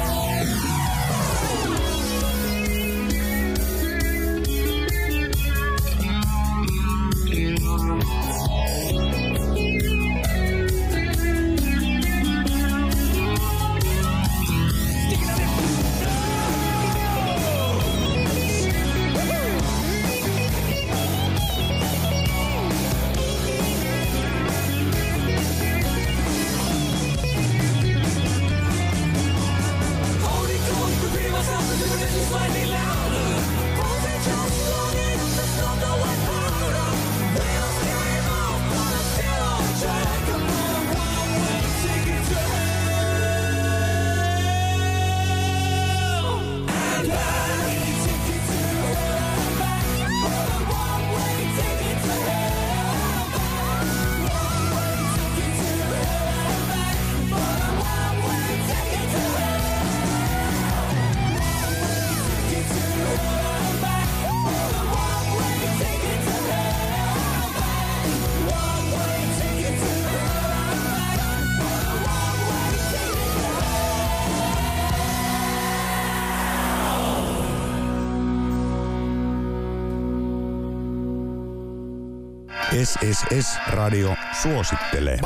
SSS-radio suosittelee.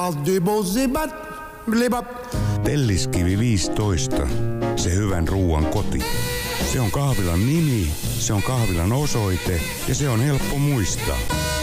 Telliskivi 15. Se hyvän ruuan koti. Se on kahvilan nimi, se on kahvilan osoite ja se on helppo muistaa.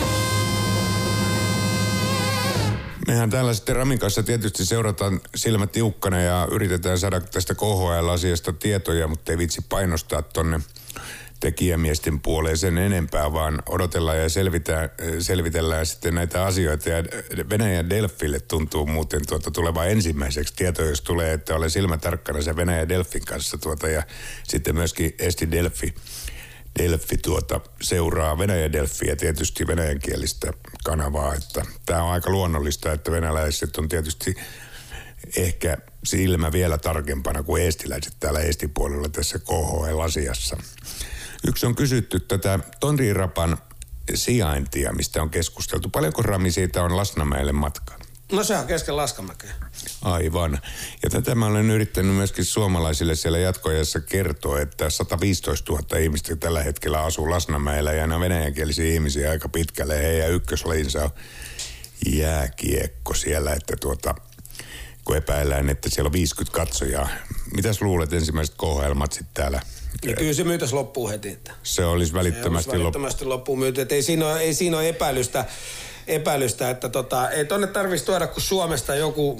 Mehän täällä sitten Ramin kanssa tietysti seurataan silmät tiukkana ja yritetään saada tästä KHL-asiasta tietoja, mutta ei vitsi painostaa tonne tekijämiesten puoleen sen enempää, vaan odotellaan ja selvitellään sitten näitä asioita. Ja Venäjän Delfille tuntuu muuten tulevan ensimmäiseksi tieto, jos tulee, että olen silmätarkkana sen Venäjän Delfin kanssa ja sitten myöskin Eesti Delfi seuraa Venäjän Delfiä tietysti venäjänkielistä kanavaa, että tämä on aika luonnollista, että venäläiset on tietysti ehkä silmä vielä tarkempana kuin eestiläiset täällä Eesti-puolella tässä KHL-asiassa. Yksi on kysytty tätä Tonrirapan sijaintia, mistä on keskusteltu. Paljonko Rami siitä on Lasnamäelle matkaa? No se on kesken Laskamäkeä. Aivan. Ja tätä mä olen yrittänyt myöskin suomalaisille siellä jatkoajassa kertoa, että 115 000 ihmistä tällä hetkellä asuu Lasnamäellä ja nämä venäjänkielisiä ihmisiä aika pitkälle. Heidän ykköslajinsa on jääkiekko siellä, että kun epäillään, että siellä on 50 katsojaa. Mitäs luulet ensimmäiset KHL-matsit täällä Niin kyllä se myytäisi loppuun heti. Että. Se olisi välittömästi loppuun myyty. Että ei siinä ole epäilystä, että ei tonne tarvitsisi tuoda kuin Suomesta joku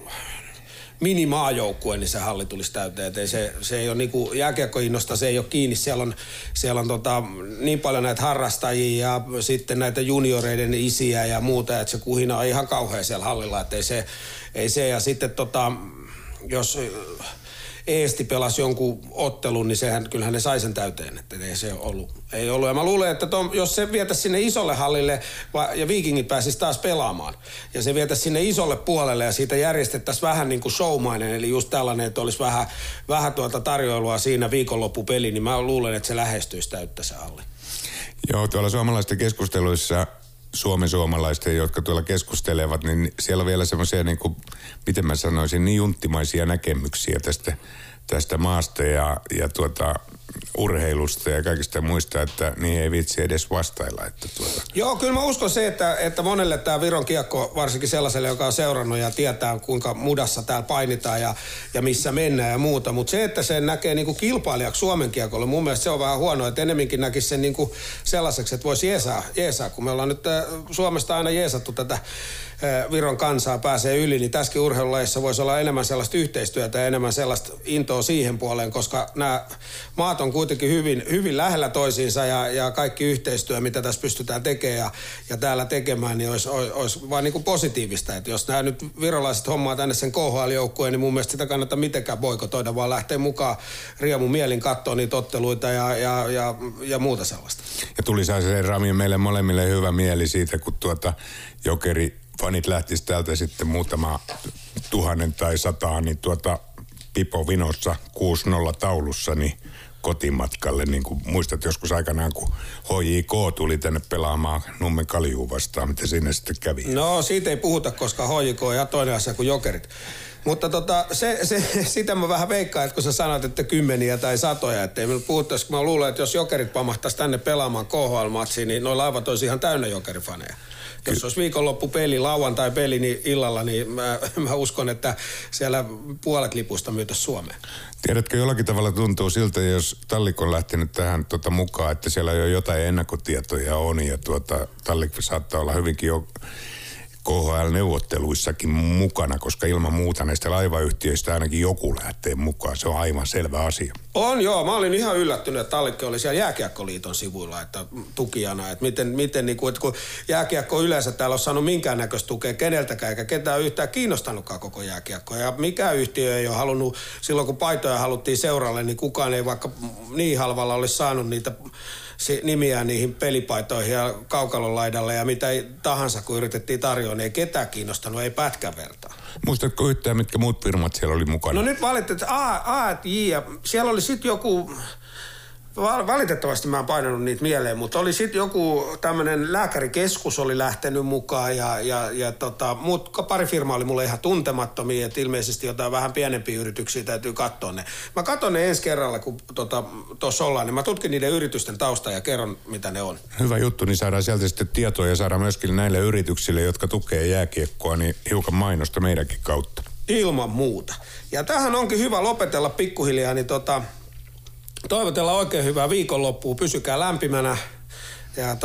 minimaajoukkue, niin se halli tulisi täyteen. Että se ei ole niinku jääkiekkoinnosta, se ei ole kiinni. Siellä on niin paljon näitä harrastajia ja sitten näitä junioreiden isiä ja muuta, että se kuhina on ihan kauhea siellä hallilla. Että ei se ja sitten jos Eesti pelasi jonkun ottelun, niin kyllähän ne sai sen täyteen, että ei se ollut. Ja mä luulen, että jos se vietäisi sinne isolle hallille ja Vikingit pääsisi taas pelaamaan, ja se vietäisi sinne isolle puolelle ja siitä järjestettäisiin vähän niin kuin showmainen, eli just tällainen, että olisi vähän tarjoilua siinä viikonloppupeli, niin mä luulen, että se lähestyisi täyttä se halli. Joo, tuolla suomalaisten keskusteluissa, suomalaisten, jotka tuolla keskustelevat, niin siellä on vielä semmoisia, niin kuin, miten mä sanoisin, niin junttimaisia näkemyksiä tästä maasta ja urheilusta ja kaikista muista, että niin ei vitsi edes vastailla. Joo, kyllä mä uskon se, että monelle tämä Viron kiekko, varsinkin sellaiselle, joka on seurannut ja tietää, kuinka mudassa täällä painitaan ja missä mennään ja muuta. Mutta se, että se näkee niinku kilpailijaksi Suomen kiekolle, mun mielestä se on vähän huono, että enemmänkin näkisi sen niinku sellaiseksi, että voisi jeesaa, kun me ollaan nyt Suomesta aina jeesattu tätä Viron kansaa pääsee yli, niin tässäkin urheilulajissa voisi olla enemmän sellaista yhteistyötä ja enemmän sellaista intoa siihen puoleen, koska nämä maat on kuitenkin hyvin lähellä toisiinsa ja kaikki yhteistyö, mitä tässä pystytään tekemään ja täällä tekemään, niin olisi vaan niin kuin positiivista. Että jos nämä nyt virolaiset hommaa tänne sen KHL-joukkueen, niin mun mielestä sitä kannattaa mitenkään boikotoida, vaan lähteä mukaan riemun mielin katsoa niitä otteluita ja muuta sellaista. Ja tuli se Rami meille molemmille hyvä mieli siitä, kun Jokeri fanit lähtisi täältä sitten muutama 1000 tai 100, niin Pipo Vinossa 6-0 taulussa, niin kotimatkalle, niin kuin muistat joskus aikanaan, kun HJK tuli tänne pelaamaan Nummen Kaljuun vastaan, mitä siinä sitten kävi. No siitä ei puhuta, koska HJK on ihan toinen asia kuin Jokerit. Mutta sitä mä vähän veikkaan, että kun sä sanoit, että kymmeniä tai satoja, että ei me puhuttaisi, kun mä luulen, että jos Jokerit pamahtaisi tänne pelaamaan KHL-matsiin, niin noilla laivat olisi ihan täynnä Jokerifaneja. Jos olisi viikonloppupeli, lauantai-peli niin illalla, niin mä uskon, että siellä puolet lipusta myytäisi Suomeen. Tiedätkö, jollakin tavalla tuntuu siltä, jos Tallik on lähtenyt tähän mukaan, että siellä jo jotain ennakkotietoja on ja Tallik saattaa olla hyvinkin jo KHL-neuvotteluissakin mukana, koska ilman muuta näistä laivayhtiöistä ainakin joku lähtee mukaan. Se on aivan selvä asia. On joo. Mä olin ihan yllättynyt, että Tallikki oli siellä Jääkiekkoliiton sivuilla, että tukijana. Että miten niin kuin, että kun jääkiekko yleensä täällä on saanut minkäännäköistä tukea keneltäkään, eikä ketään yhtään kiinnostanutkaan koko jääkiekkoa. Ja mikään yhtiö ei ole halunnut, silloin kun paitoja haluttiin seuralle, niin kukaan ei vaikka niin halvalla olisi saanut niitä nimiä niihin pelipaitoihin ja kaukalon laidalle ja mitä tahansa, kun yritettiin tarjoa, niin ei ketään kiinnostanut, ei pätkän vertaa. Muistatko yhtään, mitkä muut firmat siellä oli mukana? No nyt valitettavasti A&J ja siellä oli sitten joku, valitettavasti mä en painanut niitä mieleen, mutta oli sitten joku tämmöinen lääkärikeskus oli lähtenyt mukaan ja pari firmaa oli mulle ihan tuntemattomia, että ilmeisesti jotain vähän pienempiä yrityksiä täytyy katsoa ne. Mä katson ne ensi kerralla, kun tuossa ollaan, niin mä tutkin niiden yritysten taustaa ja kerron, mitä ne on. Hyvä juttu, niin saadaan sieltä sitten tietoa ja saadaan myöskin näille yrityksille, jotka tukee jääkiekkoa, niin hiukan mainosta meidänkin kautta. Ilman muuta. Ja tähän onkin hyvä lopetella pikkuhiljaa, niin toivotellaan oikein hyvää viikonloppua, pysykää lämpimänä ja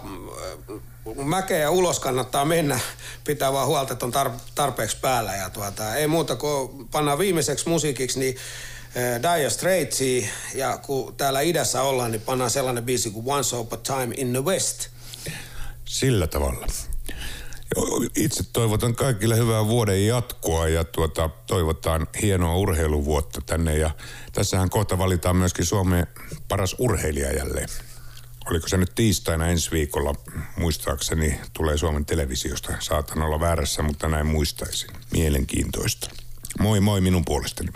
mäkeä ja ulos kannattaa mennä, pitää vaan huolta, että on tarpeeksi päällä ja ei muuta kuin pannaan viimeiseksi musiikiksi, niin Dire Straitsia ja kun täällä idässä ollaan, niin pannaan sellainen biisi kuin Once Upon a Time in the West. Sillä tavalla. Itse toivotan kaikille hyvää vuoden jatkoa ja toivotaan hienoa urheiluvuotta tänne ja tässähän kohta valitaan myöskin Suomen paras urheilija jälleen. Oliko se nyt tiistaina ensi viikolla, muistaakseni tulee Suomen televisiosta. Saatan olla väärässä, mutta näin muistaisin. Mielenkiintoista. Moi moi minun puolestani.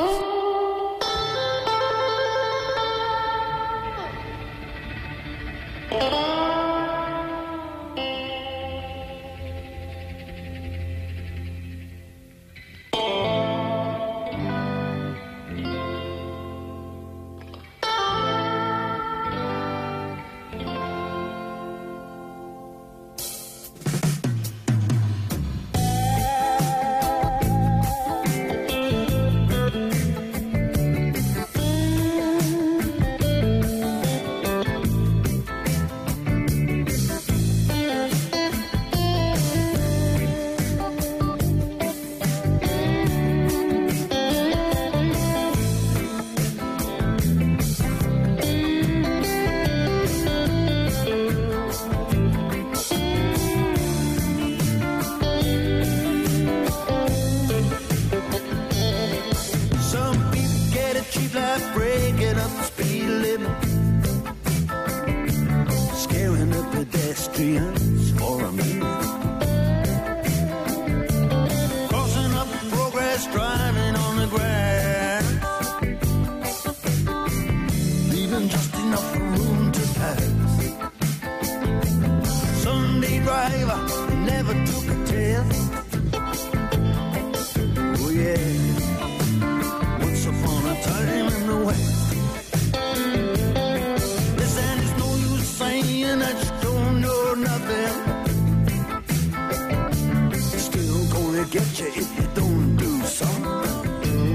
driver, never took a test. Oh yeah, once upon a time in the West. Listen, it's no use saying that you don't know nothing. Still gonna get you if you don't do something.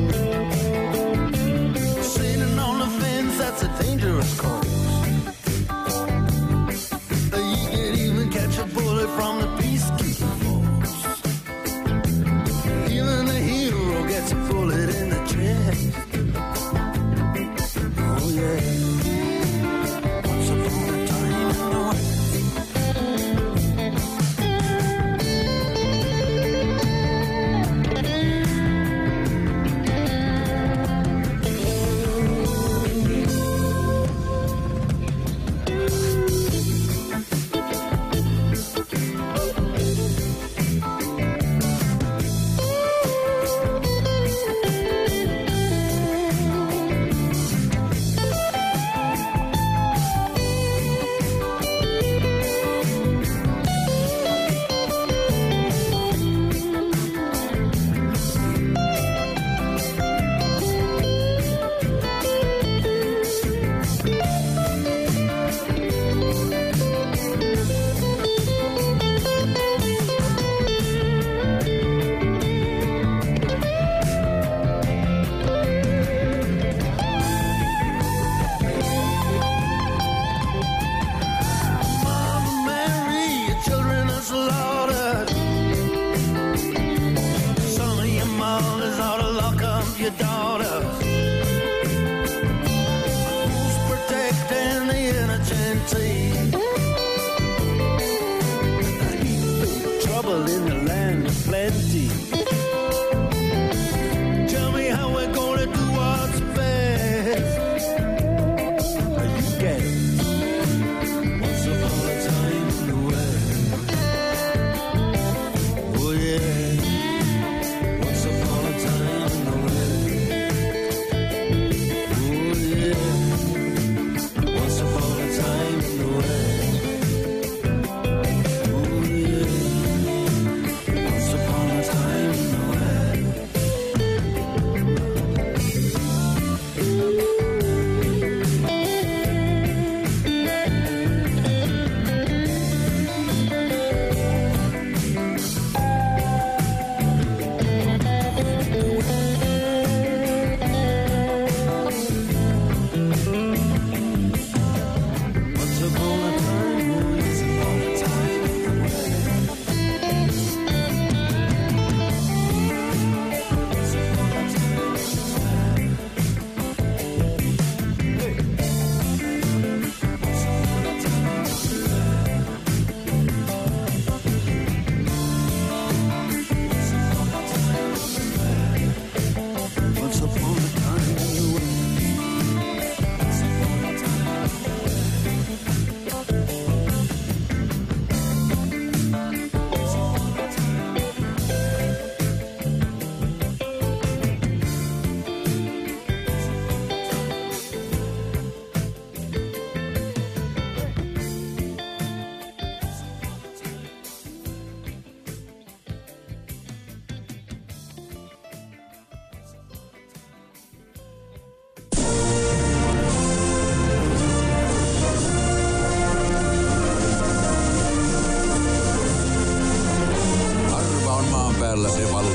Sitting on the fence, that's a dangerous course. You can even catch a bullet from the peacekeeping force. Even the hero gets a bullet in the chest. Oh yeah. Once upon a time in the West.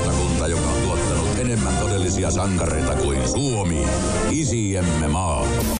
sankareita kuin Suomi, isiemme maa.